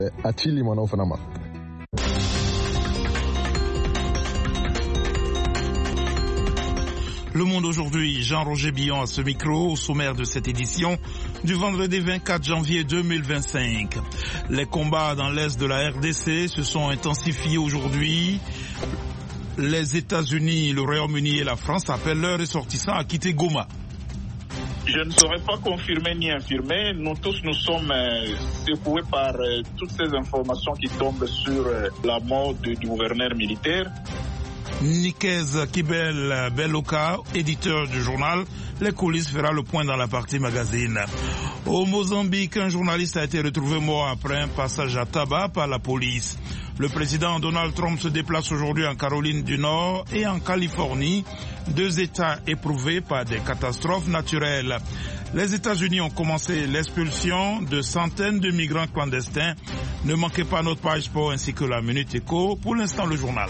Le Monde aujourd'hui, Jean-Roger Billon à ce micro, au sommaire de cette édition du vendredi 24 janvier 2025. Les combats dans l'est de la RDC se sont intensifiés aujourd'hui. Les États-Unis, le Royaume-Uni et la France appellent leurs ressortissants à quitter Goma. Je ne saurais pas confirmer ni infirmer. Nous tous, nous sommes secoués par toutes ces informations qui tombent sur la mort du gouverneur militaire. Nikez Kibel Beloka, éditeur du journal Les Coulisses, fera le point dans la partie magazine. Au Mozambique, un journaliste a été retrouvé mort après un passage à tabac par la police. Le président Donald Trump se déplace aujourd'hui en Caroline du Nord et en Californie, deux États éprouvés par des catastrophes naturelles. Les États-Unis ont commencé l'expulsion de centaines de migrants clandestins. Ne manquez pas notre page sport ainsi que la Minute Éco. Pour l'instant, le journal.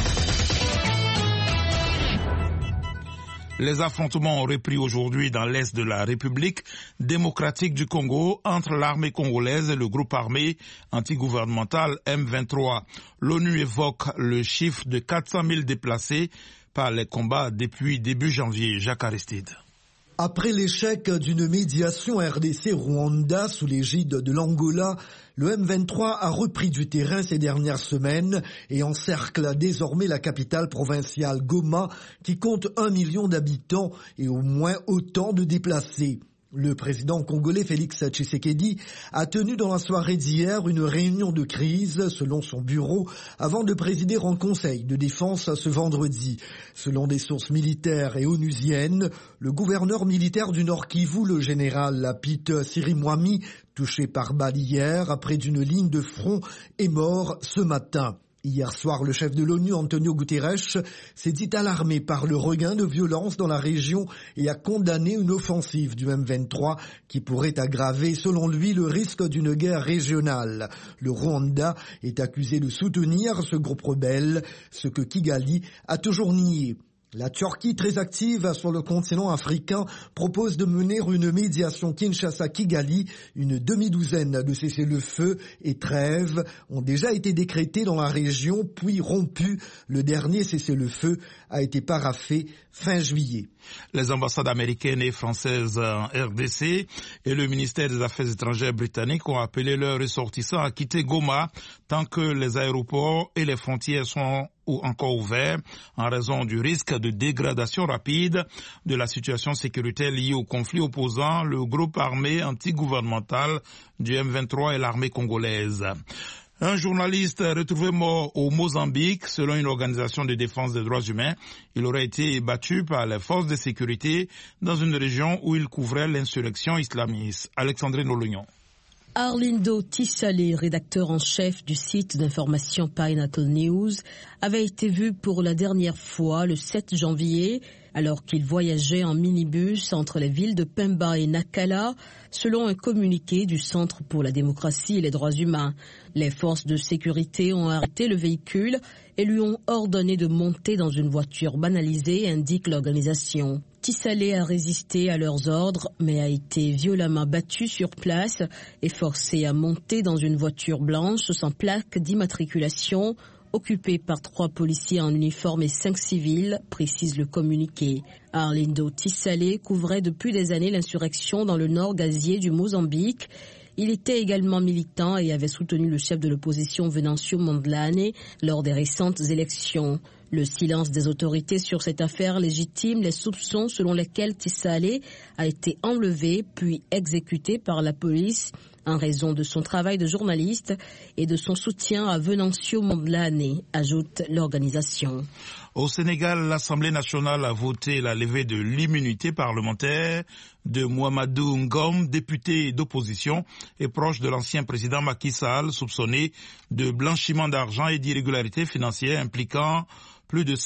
Les affrontements ont repris aujourd'hui dans l'est de la République démocratique du Congo entre l'armée congolaise et le groupe armé antigouvernemental M23. L'ONU évoque le chiffre de 400 000 déplacés par les combats depuis début janvier. Jacques Aristide. Après l'échec d'une médiation RDC-Rwanda sous l'égide de l'Angola, le M23 a repris du terrain ces dernières semaines et encercle désormais la capitale provinciale Goma qui compte 1 million d'habitants et au moins autant de déplacés. Le président congolais Félix Tshisekedi a tenu dans la soirée d'hier une réunion de crise selon son bureau avant de présider en conseil de défense ce vendredi. Selon des sources militaires et onusiennes, le gouverneur militaire du Nord Kivu, le général Pete Sirimwami, touché par balle hier près d'une ligne de front, est mort ce matin. Hier soir, le chef de l'ONU, Antonio Guterres, s'est dit alarmé par le regain de violence dans la région et a condamné une offensive du M23 qui pourrait aggraver, selon lui, le risque d'une guerre régionale. Le Rwanda est accusé de soutenir ce groupe rebelle, ce que Kigali a toujours nié. La Turquie, très active sur le continent africain, propose de mener une médiation Kinshasa-Kigali. Une demi-douzaine de cessez-le-feu et trêves ont déjà été décrétés dans la région, puis rompus. Le dernier cessez-le-feu a été paraphé fin juillet. Les ambassades américaines et françaises en RDC et le ministère des Affaires étrangères britannique ont appelé leurs ressortissants à quitter Goma tant que les aéroports et les frontières sont encore ouverts en raison du risque de dégradation rapide de la situation sécuritaire liée au conflit opposant le groupe armé antigouvernemental du M23 et l'armée congolaise. Un journaliste retrouvé mort au Mozambique, selon une organisation de défense des droits humains. Il aurait été battu par les forces de sécurité dans une région où il couvrait l'insurrection islamiste. Alexandrine Olognon. Arlindo Tissalé, rédacteur en chef du site d'information Pineapple News, avait été vu pour la dernière fois le 7 janvier alors qu'il voyageait en minibus entre les villes de Pemba et Nakala, selon un communiqué du Centre pour la démocratie et les droits humains. Les forces de sécurité ont arrêté le véhicule et lui ont ordonné de monter dans une voiture banalisée, indique l'organisation. Tissalé a résisté à leurs ordres, mais a été violemment battu sur place et forcé à monter dans une voiture blanche sans plaque d'immatriculation, occupée par 3 policiers en uniforme et 5 civils, précise le communiqué. Arlindo Tissalé couvrait depuis des années l'insurrection dans le nord gazier du Mozambique. Il était également militant et avait soutenu le chef de l'opposition Venancio Mondlane lors des récentes élections. Le silence des autorités sur cette affaire légitime les soupçons selon lesquels Tissalé a été enlevé puis exécuté par la police en raison de son travail de journaliste et de son soutien à Venancio Mondlane, ajoute l'organisation. Au Sénégal, l'Assemblée nationale a voté la levée de l'immunité parlementaire de Mouhamadou Ngom, député d'opposition et proche de l'ancien président Macky Sall, soupçonné de blanchiment d'argent et d'irrégularités financières impliquant plus de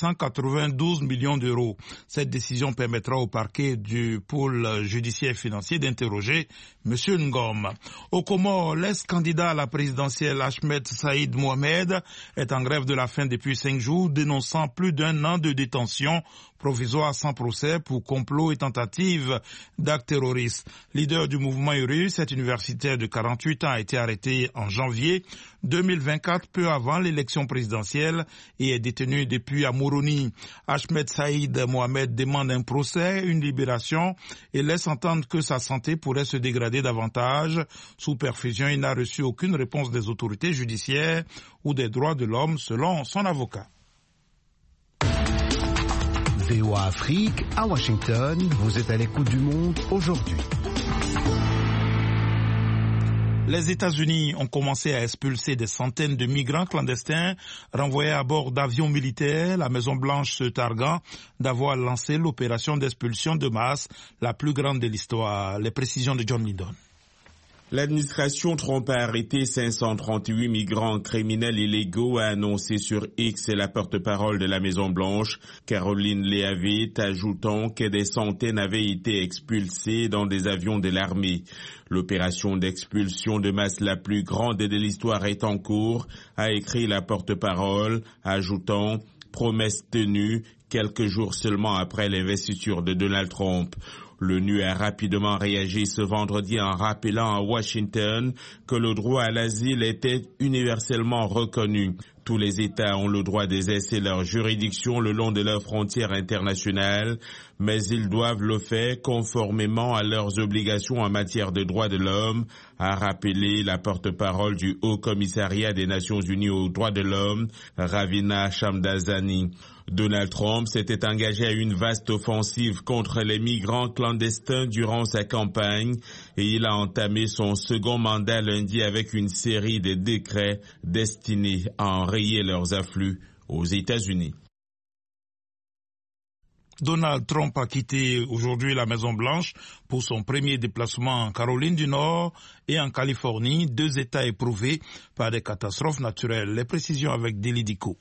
192 millions d'euros. Cette décision permettra au parquet du pôle judiciaire financier d'interroger M. Ngom. Au Comores, l'ex-candidat à la présidentielle Ahmed Saïd Mohamed est en grève de la faim depuis 5 jours, dénonçant plus d'1 an de détention provisoire sans procès pour complot et tentative d'actes terroristes. Leader du mouvement Uru, cet universitaire de 48 ans a été arrêté en janvier 2024, peu avant l'élection présidentielle, et est détenu depuis à Moroni. Ahmed Saïd Mohamed demande un procès, une libération et laisse entendre que sa santé pourrait se dégrader davantage. Sous perfusion, il n'a reçu aucune réponse des autorités judiciaires ou des droits de l'homme, selon son avocat. VOA Afrique, à Washington, vous êtes à l'écoute du monde aujourd'hui. Les États-Unis ont commencé à expulser des centaines de migrants clandestins renvoyés à bord d'avions militaires, la Maison-Blanche se targuant d'avoir lancé l'opération d'expulsion de masse la plus grande de l'histoire. Les précisions de John Lydon. L'administration Trump a arrêté 538 migrants criminels illégaux, a annoncé sur X la porte-parole de la Maison-Blanche, Caroline Leavitt, ajoutant que des centaines avaient été expulsés dans des avions de l'armée. L'opération d'expulsion de masse la plus grande de l'histoire est en cours, a écrit la porte-parole, ajoutant « promesse tenue » quelques jours seulement après l'investiture de Donald Trump. L'ONU a rapidement réagi ce vendredi en rappelant à Washington que le droit à l'asile était universellement reconnu. Tous les États ont le droit d'exercer leur juridiction le long de leurs frontières internationales, mais ils doivent le faire conformément à leurs obligations en matière de droits de l'homme, a rappelé la porte-parole du Haut Commissariat des Nations Unies aux droits de l'homme, Ravina Shamdasani. Donald Trump s'était engagé à une vaste offensive contre les migrants clandestins durant sa campagne et il a entamé son second mandat lundi avec une série de décrets destinés à enrayer leurs afflux aux États-Unis. Donald Trump a quitté aujourd'hui la Maison-Blanche pour son premier déplacement en Caroline du Nord et en Californie, deux États éprouvés par des catastrophes naturelles. Les précisions avec Deli Diko.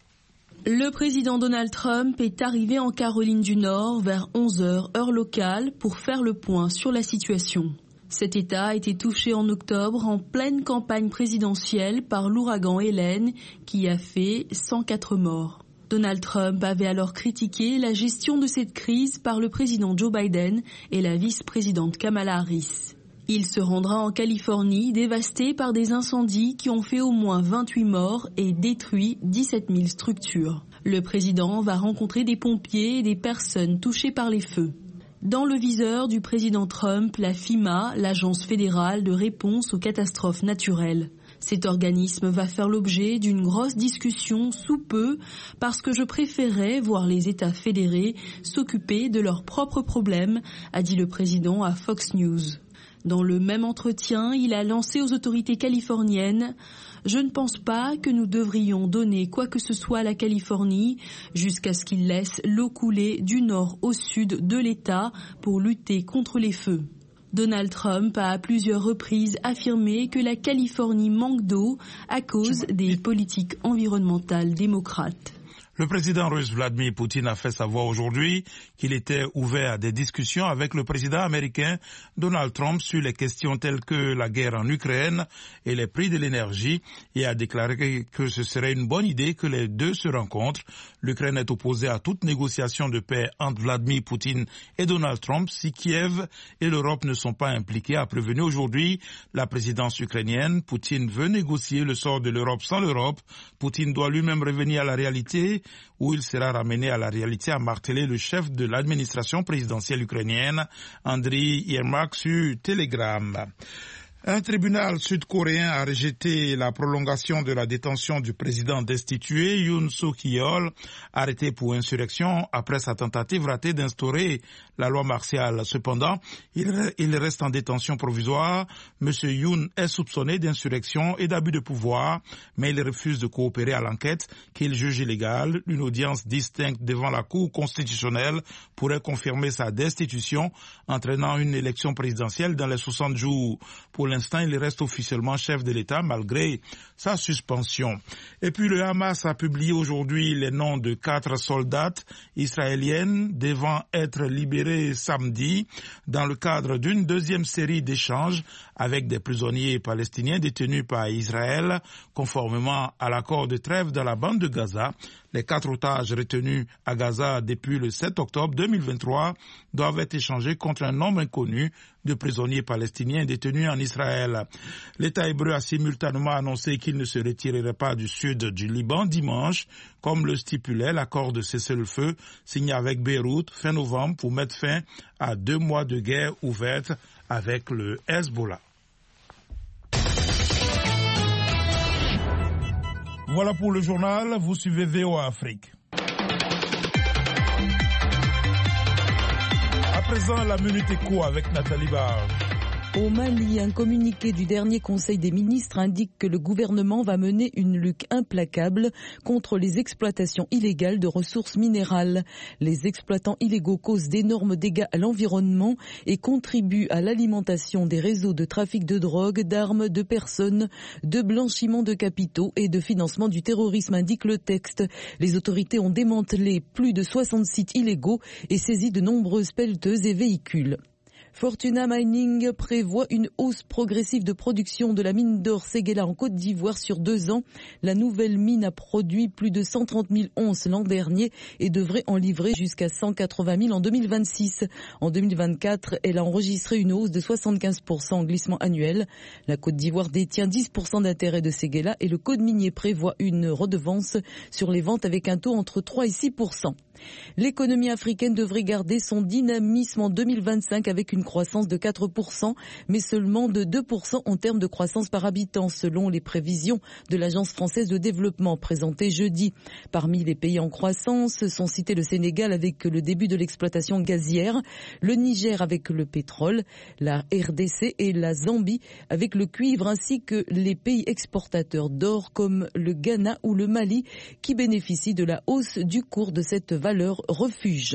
Le président Donald Trump est arrivé en Caroline du Nord vers 11h heure locale pour faire le point sur la situation. Cet État a été touché en octobre en pleine campagne présidentielle par l'ouragan Hélène qui a fait 104 morts. Donald Trump avait alors critiqué la gestion de cette crise par le président Joe Biden et la vice-présidente Kamala Harris. Il se rendra en Californie, dévasté par des incendies qui ont fait au moins 28 morts et détruit 17 000 structures. Le président va rencontrer des pompiers et des personnes touchées par les feux. Dans le viseur du président Trump, la FEMA, l'Agence fédérale de réponse aux catastrophes naturelles. Cet organisme va faire l'objet d'une grosse discussion sous peu parce que je préférais voir les États fédérés s'occuper de leurs propres problèmes, a dit le président à Fox News. Dans le même entretien, il a lancé aux autorités californiennes « Je ne pense pas que nous devrions donner quoi que ce soit à la Californie jusqu'à ce qu'ils laissent l'eau couler du nord au sud de l'État pour lutter contre les feux ». Donald Trump a à plusieurs reprises affirmé que la Californie manque d'eau à cause des politiques environnementales démocrates. Le président russe Vladimir Poutine a fait savoir aujourd'hui qu'il était ouvert à des discussions avec le président américain Donald Trump sur les questions telles que la guerre en Ukraine et les prix de l'énergie et a déclaré que ce serait une bonne idée que les deux se rencontrent. L'Ukraine est opposée à toute négociation de paix entre Vladimir Poutine et Donald Trump si Kiev et l'Europe ne sont pas impliqués, a prévenu aujourd'hui la présidence ukrainienne. Poutine veut négocier le sort de l'Europe sans l'Europe. Poutine doit lui-même revenir à la réalité où il sera ramené à la réalité, a martelé le chef de l'administration présidentielle ukrainienne, Andriy Yermak, sur Telegram. Un tribunal sud-coréen a rejeté la prolongation de la détention du président destitué Yoon Suk-yeol, arrêté pour insurrection après sa tentative ratée d'instaurer la loi martiale. Cependant, il reste en détention provisoire. Monsieur Yoon est soupçonné d'insurrection et d'abus de pouvoir, mais il refuse de coopérer à l'enquête qu'il juge illégale. Une audience distincte devant la Cour constitutionnelle pourrait confirmer sa destitution, entraînant une élection présidentielle dans les 60 jours. Pour l'instant, il reste officiellement chef de l'État malgré sa suspension. Et puis le Hamas a publié aujourd'hui les noms de 4 soldates israéliennes devant être libérées samedi dans le cadre d'une deuxième série d'échanges avec des prisonniers palestiniens détenus par Israël, conformément à l'accord de trêve dans la bande de Gaza. Les 4 otages retenus à Gaza depuis le 7 octobre 2023 doivent être échangés contre un nombre inconnu de prisonniers palestiniens détenus en Israël. L'État hébreu a simultanément annoncé qu'il ne se retirerait pas du sud du Liban dimanche, comme le stipulait l'accord de cessez-le-feu signé avec Beyrouth fin novembre pour mettre fin à 2 mois de guerre ouverte avec le Hezbollah. Voilà pour le journal, vous suivez VOA Afrique. À présent, la Minute Éco avec Nathalie Barge. Au Mali, un communiqué du dernier Conseil des ministres indique que le gouvernement va mener une lutte implacable contre les exploitations illégales de ressources minérales. Les exploitants illégaux causent d'énormes dégâts à l'environnement et contribuent à l'alimentation des réseaux de trafic de drogue, d'armes, de personnes, de blanchiment de capitaux et de financement du terrorisme, indique le texte. Les autorités ont démantelé plus de 60 sites illégaux et saisi de nombreuses pelleteuses et véhicules. Fortuna Mining prévoit une hausse progressive de production de la mine d'or Séguéla en Côte d'Ivoire sur 2 ans. La nouvelle mine a produit plus de 130 000 onces l'an dernier et devrait en livrer jusqu'à 180 000 en 2026. En 2024, elle a enregistré une hausse de 75% en glissement annuel. La Côte d'Ivoire détient 10% d'intérêt de Séguéla et le code minier prévoit une redevance sur les ventes avec un taux entre 3 et 6%. L'économie africaine devrait garder son dynamisme en 2025 avec une croissance de 4%, mais seulement de 2% en termes de croissance par habitant, selon les prévisions de l'Agence française de développement présentées jeudi. Parmi les pays en croissance sont cités le Sénégal avec le début de l'exploitation gazière, le Niger avec le pétrole, la RDC et la Zambie avec le cuivre, ainsi que les pays exportateurs d'or comme le Ghana ou le Mali qui bénéficient de la hausse du cours de cette valeur refuge.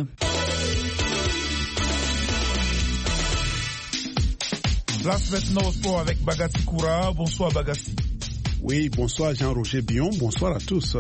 Place maintenant au sport avec Bagassi Koura. Bonsoir Bagassi. Oui, bonsoir Jean-Roger Bion, bonsoir à tous.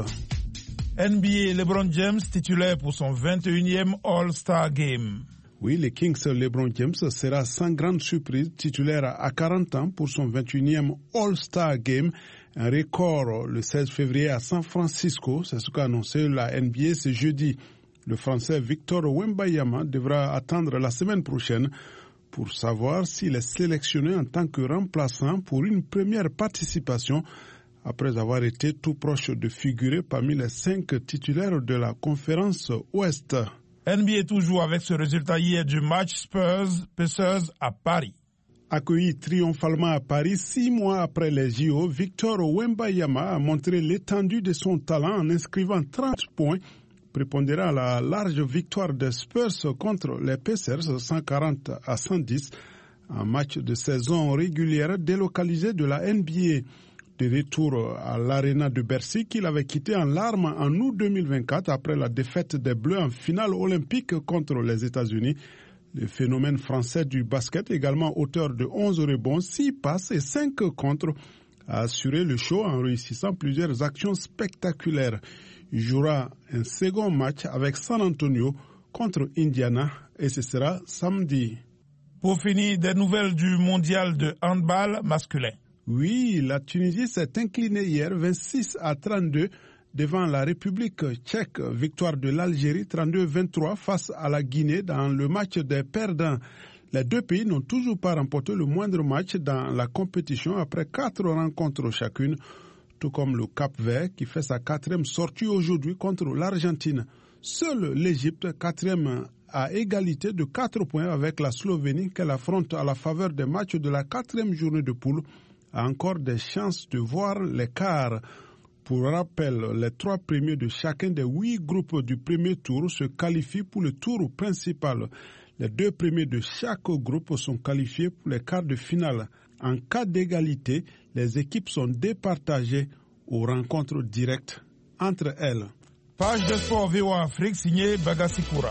NBA, LeBron James titulaire pour son 21e All-Star Game. Oui, le Kings LeBron James sera sans grande surprise titulaire à 40 ans pour son 21e All-Star Game. Un record le 16 février à San Francisco, c'est ce qu'a annoncé la NBA ce jeudi. Le Français Victor Wembanyama devra attendre la semaine prochaine pour savoir s'il est sélectionné en tant que remplaçant pour une première participation après avoir été tout proche de figurer parmi les 5 titulaires de la conférence Ouest. NBA toujours avec ce résultat hier du match Spurs-Pacers à Paris. Accueilli triomphalement à Paris 6 mois après les JO, Victor Wembanyama a montré l'étendue de son talent en inscrivant 30 points, prépondérant à la large victoire des Spurs contre les Pacers 140 à 110, un match de saison régulière délocalisé de la NBA. De retour à l'Arena de Bercy qu'il avait quitté en larmes en août 2024 après la défaite des Bleus en finale olympique contre les États-Unis. Le phénomène français du basket, également auteur de 11 rebonds, 6 passes et 5 contres, a assuré le show en réussissant plusieurs actions spectaculaires. Il jouera un second match avec San Antonio contre Indiana et ce sera samedi. Pour finir, des nouvelles du mondial de handball masculin. Oui, la Tunisie s'est inclinée hier 26 à 32 devant la République tchèque. Victoire de l'Algérie 32-23 face à la Guinée dans le match des perdants. Les deux pays n'ont toujours pas remporté le moindre match dans la compétition après 4 rencontres chacune, tout comme le Cap-Vert qui fait sa 4e sortie aujourd'hui contre l'Argentine. Seule l'Égypte, 4e à égalité de 4 points avec la Slovénie qu'elle affronte à la faveur des matchs de la 4e journée de poule, a encore des chances de voir les quarts. Pour rappel, les 3 premiers de chacun des 8 groupes du premier tour se qualifient pour le tour principal. Les 2 premiers de chaque groupe sont qualifiés pour les quarts de finale. En cas d'égalité, les équipes sont départagées aux rencontres directes entre elles. Page de sport VOA Afrique signée Bagassi Koura.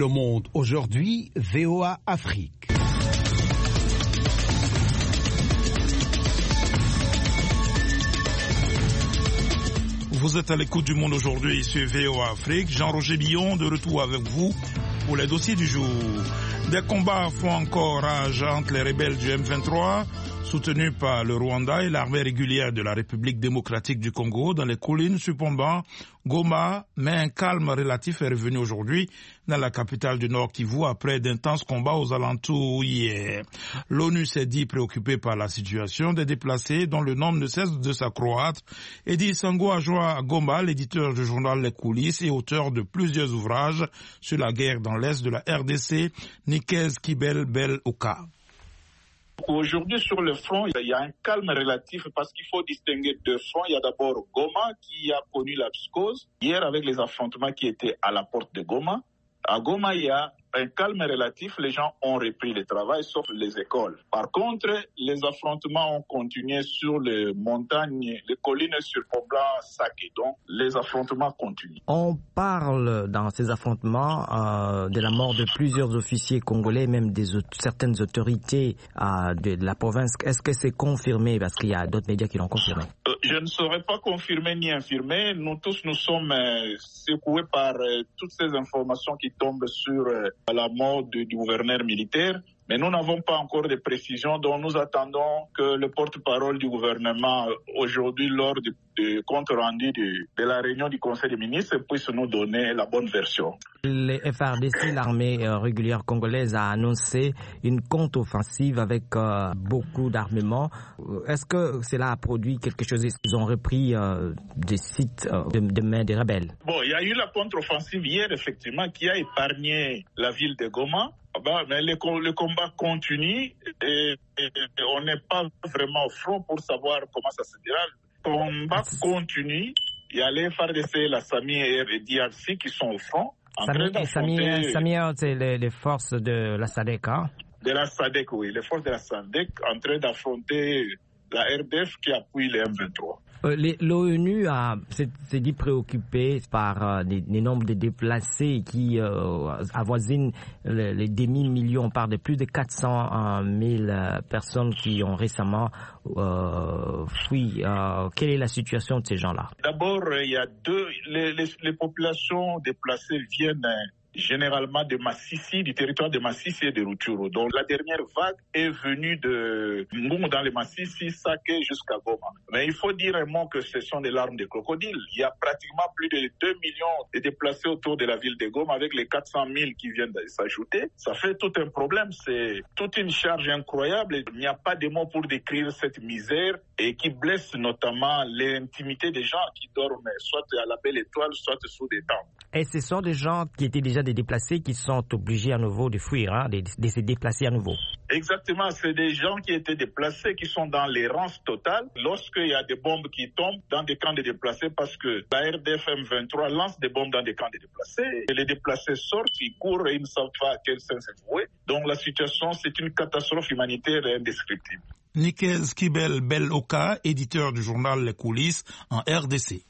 Le Monde aujourd'hui, VOA Afrique. Vous êtes à l'écoute du Monde aujourd'hui sur VOA Afrique. Jean-Roger Billon de retour avec vous pour les dossiers du jour. Des combats font encore rage entre les rebelles du M23, soutenus par le Rwanda et l'armée régulière de la République démocratique du Congo dans les collines surplombant Goma, mais un calme relatif est revenu aujourd'hui dans la capitale du Nord Kivu après d'intenses combats aux alentours hier. L'ONU s'est dit préoccupée par la situation des déplacés dont le nombre ne cesse de s'accroître. Edi Sango Ajoa Goma, l'éditeur du journal Les Coulisses et auteur de plusieurs ouvrages sur la guerre dans l'est de la RDC, Nikez Kibel Bel Oka. Aujourd'hui, sur le front, il y a un calme relatif parce qu'il faut distinguer deux fronts. Il y a d'abord Goma qui a connu la psychose hier avec les affrontements qui étaient à la porte de Goma. À Goma, il y a un calme relatif. Les gens ont repris le travail, sauf les écoles. Par contre, les affrontements ont continué sur les montagnes, les collines surplombant Saké. Donc, les affrontements continuent. On parle dans ces affrontements de la mort de plusieurs officiers congolais, même certaines autorités de la province. Est-ce que c'est confirmé? Parce qu'il y a d'autres médias qui l'ont confirmé. Je ne saurais pas confirmer ni infirmer. Nous tous, nous sommes secoués par toutes ces informations qui tombent sur la mort du gouverneur militaire. Mais nous n'avons pas encore de précisions, donc nous attendons que le porte-parole du gouvernement aujourd'hui, lors du compte rendu de la réunion du Conseil des ministres, puisse nous donner la bonne version. Le FARDC, l'armée régulière congolaise, a annoncé une contre-offensive avec beaucoup d'armements. Est-ce que cela a produit quelque chose? Ils ont repris des sites de main des rebelles? Bon, il y a eu la contre-offensive hier, effectivement, qui a épargné la ville de Goma. Mais le combat continue et on n'est pas vraiment au front pour savoir comment ça se déroule. Le combat continue. Il y a les FARDC, la SAMI et les DRC qui sont au front. SAMI, c'est les forces de la SADC, hein? De la SADC, oui. Les forces de la SADC en train d'affronter la RDF qui appuie les M23. L'ONU s'est dit préoccupée par les nombres de déplacés qui avoisinent les demi-millions. On parle de plus de 400 000 personnes qui ont récemment fui. Quelle est la situation de ces gens-là? D'abord, il y a les populations déplacées viennent généralement de Massissi, du territoire de Massissi et de Rutshuru. Donc la dernière vague est venue de Ngungu dans les Massissi, Saké jusqu'à Goma. Mais il faut dire un mot que ce sont des larmes de crocodile. Il y a pratiquement plus de 2 millions de déplacés autour de la ville de Goma avec les 400 000 qui viennent de s'ajouter. Ça fait tout un problème. C'est toute une charge incroyable. Il n'y a pas de mots pour décrire cette misère et qui blesse notamment l'intimité des gens qui dorment soit à la Belle Étoile, soit sous des tentes. Et ce sont des gens qui étaient déjà des déplacés qui sont obligés à nouveau de fuir, hein, de se déplacer à nouveau. Exactement, c'est des gens qui étaient déplacés, qui sont dans l'errance totale. Lorsqu'il y a des bombes qui tombent dans des camps de déplacés, parce que la RDF M23 lance des bombes dans des camps de déplacés, et les déplacés sortent, ils courent et ils ne savent pas à quel sens se vouer. Donc la situation, c'est une catastrophe humanitaire indescriptible. Nikez Kibel Bel Oka, éditeur du journal Les Coulisses en RDC.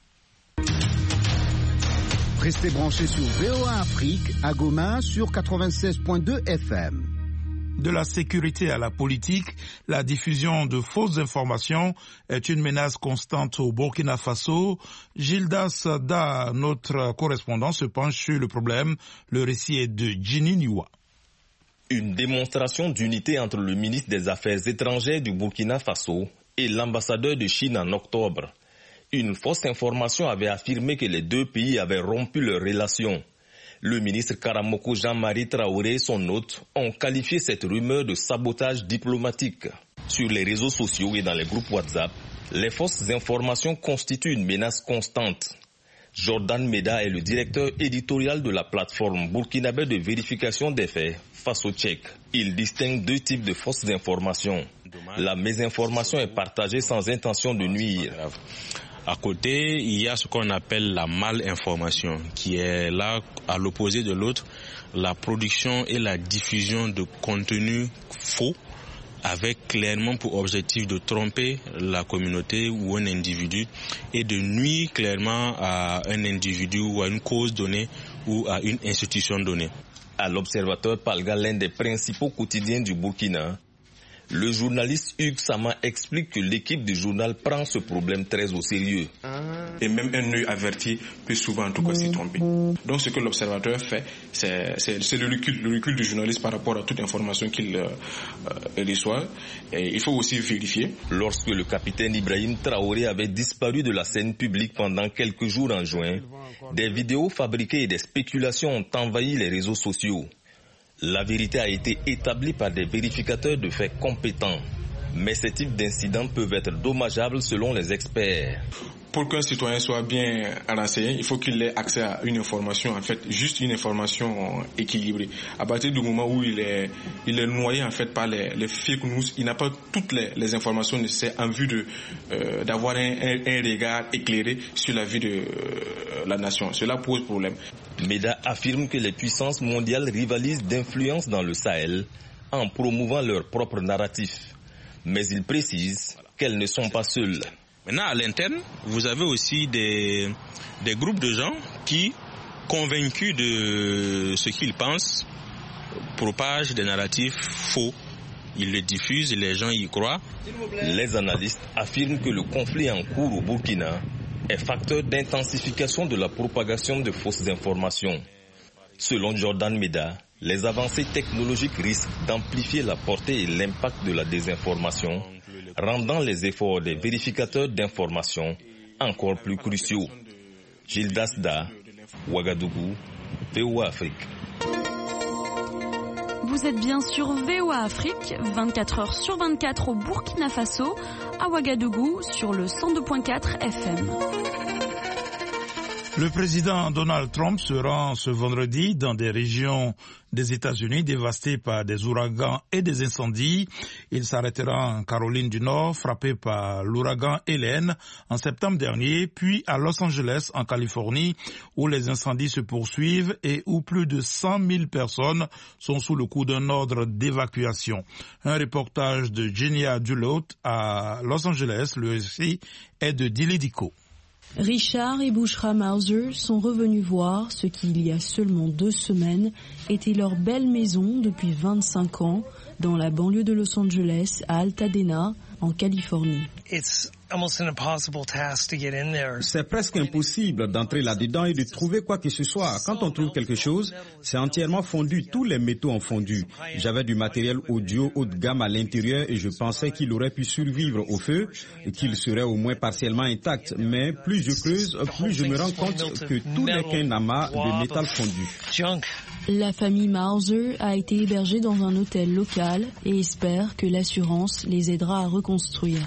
Restez branchés sur VOA Afrique à Goma sur 96.2 FM. De la sécurité à la politique, la diffusion de fausses informations est une menace constante au Burkina Faso. Gildas Da, notre correspondant, se penche sur le problème. Le récit est de Ginny Niwa. Une démonstration d'unité entre le ministre des Affaires étrangères du Burkina Faso et l'ambassadeur de Chine en octobre. Une fausse information avait affirmé que les deux pays avaient rompu leurs relations. Le ministre Karamoko Jean-Marie Traoré et son hôte ont qualifié cette rumeur de sabotage diplomatique. Sur les réseaux sociaux et dans les groupes WhatsApp, les fausses informations constituent une menace constante. Jordan Meda est le directeur éditorial de la plateforme burkinabé de vérification des faits, FasoCheck. Il distingue deux types de fausses informations. La mésinformation est partagée sans intention de nuire. À côté, il y a ce qu'on appelle la malinformation, qui est là à l'opposé de l'autre, la production et la diffusion de contenus faux, avec clairement pour objectif de tromper la communauté ou un individu et de nuire clairement à un individu ou à une cause donnée ou à une institution donnée. À l'Observateur Palga, l'un des principaux quotidiens du Burkina, le journaliste Hugues Sama explique que l'équipe du journal prend ce problème très au sérieux. Et même un œil averti peut souvent en tout cas s'y tromper. Donc ce que l'observateur fait, c'est le recul du journaliste par rapport à toute information qu'il reçoit. Et il faut aussi vérifier. Lorsque le capitaine Ibrahim Traoré avait disparu de la scène publique pendant quelques jours en juin, des vidéos fabriquées et des spéculations ont envahi les réseaux sociaux. La vérité a été établie par des vérificateurs de faits compétents. Mais ces types d'incidents peuvent être dommageables selon les experts. Pour qu'un citoyen soit bien renseigné, il faut qu'il ait accès à une information, en fait, juste une information équilibrée. À partir du moment où il est noyé, en fait, par les fake news, il n'a pas toutes les informations nécessaires en vue d'avoir un regard éclairé sur la vie de la nation. Cela pose problème. Meda affirme que les puissances mondiales rivalisent d'influence dans le Sahel en promouvant leur propre narratif. Mais il précise qu'elles ne sont pas seules. Maintenant, à l'interne, vous avez aussi des groupes de gens qui, convaincus de ce qu'ils pensent, propagent des narratifs faux. Ils les diffusent et les gens y croient. Les analystes affirment que le conflit en cours au Burkina est facteur d'intensification de la propagation de fausses informations. Selon Jordan Meda, les avancées technologiques risquent d'amplifier la portée et l'impact de la désinformation, rendant les efforts des vérificateurs d'informations encore plus cruciaux. Gilles Dasda, Ouagadougou, VOA Afrique. Vous êtes bien sur VOA Afrique, 24 heures sur 24 au Burkina Faso, à Ouagadougou sur le 102.4 FM. Le président Donald Trump se rend ce vendredi dans des régions des États-Unis dévastées par des ouragans et des incendies. Il s'arrêtera en Caroline du Nord, frappée par l'ouragan Hélène en septembre dernier, puis à Los Angeles, en Californie, où les incendies se poursuivent et où plus de 100 000 personnes sont sous le coup d'un ordre d'évacuation. Un reportage de Genia Dulot à Los Angeles, le récit est de Dili Diko. Richard et Bushra Mauser sont revenus voir ce qui, il y a seulement 2 semaines, était leur belle maison depuis 25 ans dans la banlieue de Los Angeles, à Altadena, en Californie. C'est presque impossible d'entrer là-dedans et de trouver quoi que ce soit. Quand on trouve quelque chose, c'est entièrement fondu. Tous les métaux ont fondu. J'avais du matériel audio haut de gamme à l'intérieur et je pensais qu'il aurait pu survivre au feu et qu'il serait au moins partiellement intact. Mais plus je creuse, plus je me rends compte que tout n'est qu'un amas de métal fondu. La famille Mauser a été hébergée dans un hôtel local et espère que l'assurance les aidera à reconstruire.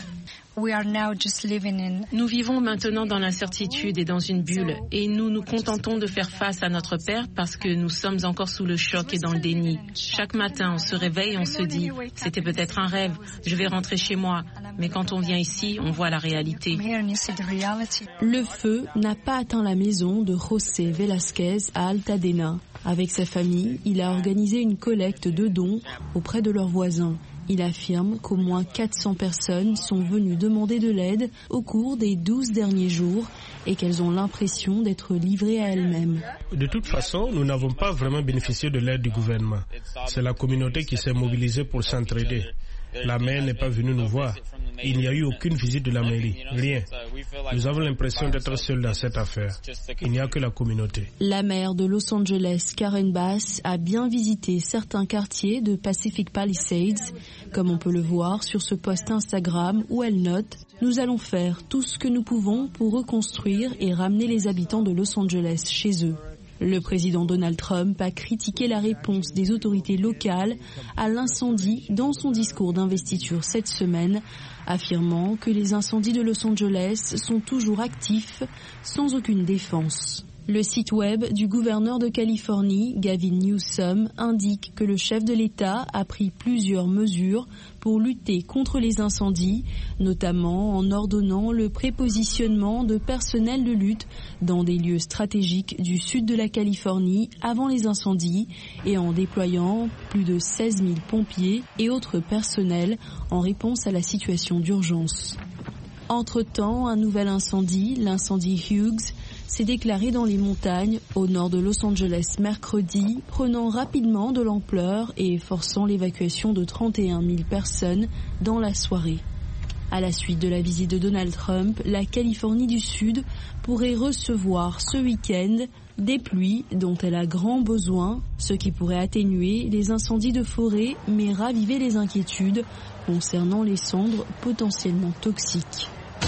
Nous vivons maintenant dans l'incertitude et dans une bulle et nous nous contentons de faire face à notre perte parce que nous sommes encore sous le choc et dans le déni. Chaque matin, on se réveille et on se dit « c'était peut-être un rêve, je vais rentrer chez moi ». Mais quand on vient ici, on voit la réalité. Le feu n'a pas atteint la maison de José Velasquez à Altadena. Avec sa famille, il a organisé une collecte de dons auprès de leurs voisins. Il affirme qu'au moins 400 personnes sont venues demander de l'aide au cours des 12 derniers jours et qu'elles ont l'impression d'être livrées à elles-mêmes. De toute façon, nous n'avons pas vraiment bénéficié de l'aide du gouvernement. C'est la communauté qui s'est mobilisée pour s'entraider. La maire n'est pas venue nous voir. Il n'y a eu aucune visite de la mairie, rien. Nous avons l'impression d'être seuls dans cette affaire. Il n'y a que la communauté. La maire de Los Angeles, Karen Bass, a bien visité certains quartiers de Pacific Palisades, comme on peut le voir sur ce post Instagram où elle note « Nous allons faire tout ce que nous pouvons pour reconstruire et ramener les habitants de Los Angeles chez eux ». Le président Donald Trump a critiqué la réponse des autorités locales à l'incendie dans son discours d'investiture cette semaine, affirmant que les incendies de Los Angeles sont toujours actifs, sans aucune défense. Le site web du gouverneur de Californie, Gavin Newsom, indique que le chef de l'État a pris plusieurs mesures pour lutter contre les incendies, notamment en ordonnant le prépositionnement de personnel de lutte dans des lieux stratégiques du sud de la Californie avant les incendies et en déployant plus de 16 000 pompiers et autres personnels en réponse à la situation d'urgence. Entre-temps, un nouvel incendie, l'incendie Hughes, s'est déclaré dans les montagnes au nord de Los Angeles mercredi, prenant rapidement de l'ampleur et forçant l'évacuation de 31 000 personnes dans la soirée. À la suite de la visite de Donald Trump, la Californie du Sud pourrait recevoir ce week-end des pluies dont elle a grand besoin, ce qui pourrait atténuer les incendies de forêt mais raviver les inquiétudes concernant les cendres potentiellement toxiques.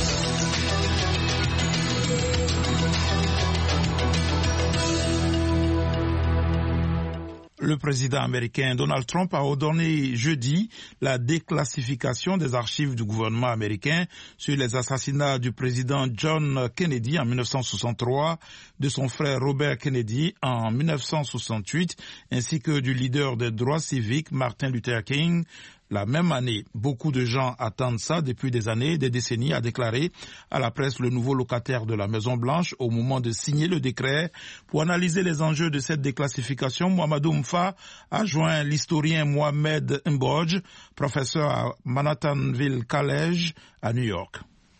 Le président américain Donald Trump a ordonné jeudi la déclassification des archives du gouvernement américain sur les assassinats du président John Kennedy en 1963, de son frère Robert Kennedy en 1968, ainsi que du leader des droits civiques Martin Luther King. La même année, beaucoup de gens attendent ça depuis des années, des décennies, a déclaré à la presse le nouveau locataire de la Maison-Blanche au moment de signer le décret. Pour analyser les enjeux de cette déclassification, Mohamedou Mfa a joint l'historien Mohamed Mbodj, professeur à Manhattanville College à New York.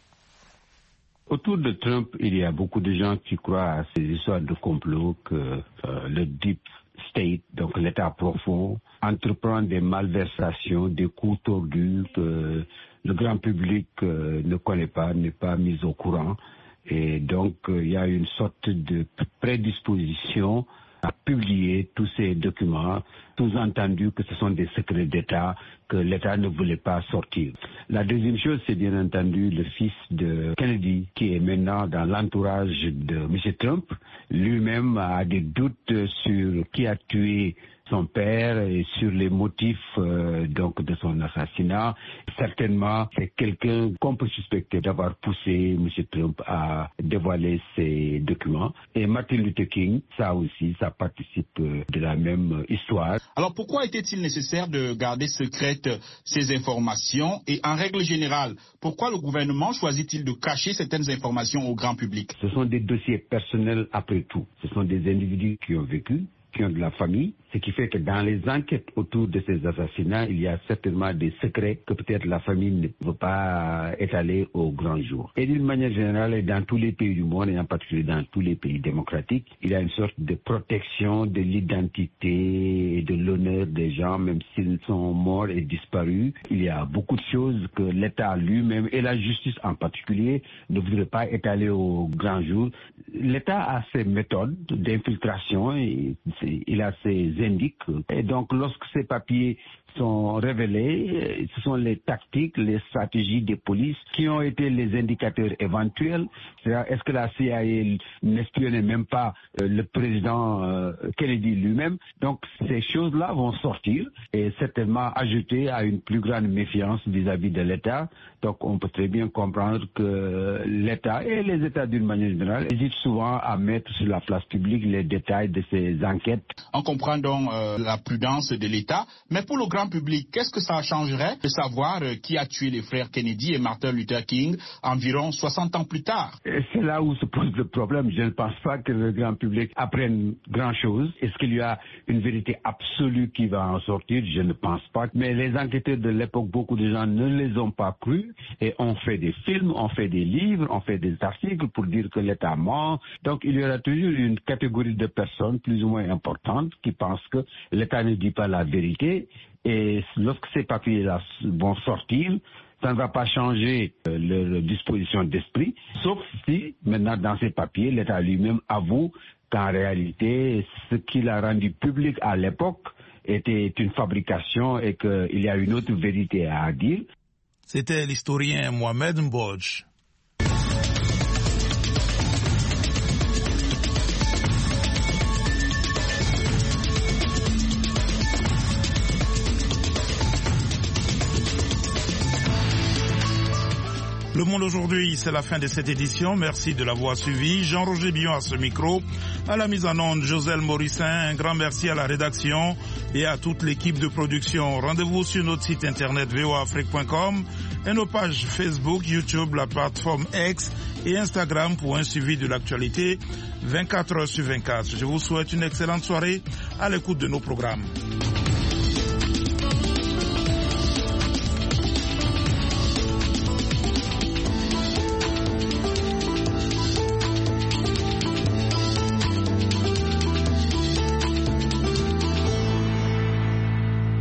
Autour de Trump, il y a beaucoup de gens qui croient à ces histoires de complot que le Deep State, donc l'État profond, entreprend des malversations, des coups tordus que le grand public ne connaît pas, n'est pas mis au courant. Et donc, il y a une sorte de prédisposition à publier tous ces documents, sous-entendu que ce sont des secrets d'État que l'État ne voulait pas sortir. La deuxième chose, c'est bien entendu le fils de Kennedy, qui est maintenant dans l'entourage de M. Trump. Lui-même a des doutes sur qui a tué son père et sur les motifs donc de son assassinat. Certainement, c'est quelqu'un qu'on peut suspecter d'avoir poussé M. Trump à dévoiler ces documents. Et Martin Luther King, ça aussi, ça participe de la même histoire. Alors pourquoi était-il nécessaire de garder secrètes ces informations? Et en règle générale, pourquoi le gouvernement choisit-il de cacher certaines informations au grand public? Ce sont des dossiers personnels après tout. Ce sont des individus qui ont vécu, qui ont de la famille, ce qui fait que dans les enquêtes autour de ces assassinats, il y a certainement des secrets que peut-être la famille ne veut pas étaler au grand jour. Et d'une manière générale, dans tous les pays du monde, et en particulier dans tous les pays démocratiques, il y a une sorte de protection de l'identité et de l'honneur des gens, même s'ils sont morts et disparus. Il y a beaucoup de choses que l'État lui-même, et la justice en particulier, ne voudrait pas étaler au grand jour. L'État a ses méthodes d'infiltration, et il a ses indiques. Et donc, lorsque ces papiers sont révélés, ce sont les tactiques, les stratégies des polices qui ont été les indicateurs éventuels. C'est-à-dire, est-ce que la CIA n'espionnait même pas le président Kennedy lui-même? Donc, ces choses-là vont sortir et certainement ajouter à une plus grande méfiance vis-à-vis de l'État. Donc, on peut très bien comprendre que l'État et les États d'une manière générale hésitent souvent à mettre sur la place publique les détails de ces enquêtes. On comprend donc la prudence de l'État, mais pour le grand public, qu'est-ce que ça changerait de savoir qui a tué les frères Kennedy et Martin Luther King environ 60 ans plus tard? Et c'est là où se pose le problème. Je ne pense pas que le grand public apprenne grand-chose. Est-ce qu'il y a une vérité absolue qui va en sortir? Je ne pense pas. Mais les enquêteurs de l'époque, beaucoup de gens ne les ont pas crus et ont fait des films, ont fait des livres, ont fait des articles pour dire que l'État ment. Donc il y aura toujours une catégorie de personnes plus ou moins importantes qui pensent que l'État ne dit pas la vérité. Et lorsque ces papiers-là vont sortir, ça ne va pas changer leur disposition d'esprit, sauf si, maintenant, dans ces papiers, l'État lui-même avoue qu'en réalité, ce qu'il a rendu public à l'époque était une fabrication et qu'il y a une autre vérité à dire. C'était l'historien Mohamed Mbodj. Le Monde aujourd'hui, c'est la fin de cette édition. Merci de l'avoir suivi. Jean-Roger Billon à ce micro. À la mise en onde, Joselle Morissin. Un grand merci à la rédaction et à toute l'équipe de production. Rendez-vous sur notre site internet voafrique.com et nos pages Facebook, YouTube, la plateforme X et Instagram pour un suivi de l'actualité 24 heures sur 24. Je vous souhaite une excellente soirée à l'écoute de nos programmes.